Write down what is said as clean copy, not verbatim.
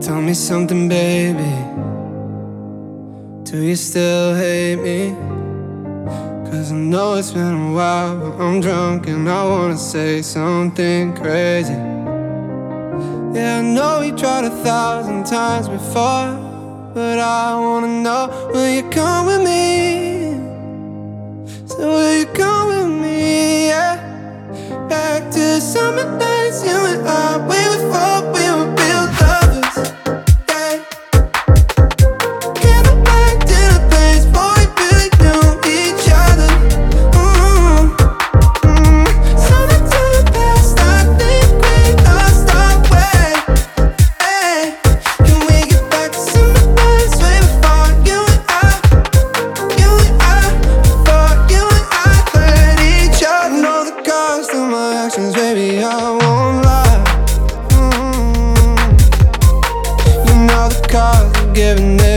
Tell me something, baby. Do you still hate me? 'Cause I know it's been a while, but I'm drunk and I wanna say something crazy. Yeah, I know we tried 1,000 times before, but I wanna know, will you come with me? So will you come with me, yeah? Back to summer days, you and I, we were four, we were real lovers, yeah. Get back to the place where we really knew each other. Summer to the past, I think we lost our way, hey. Can we get back to summer days way before you and I, before you and I hurt each other? I know the cost of my actions, baby, I won't lie. You know the cost of giving it.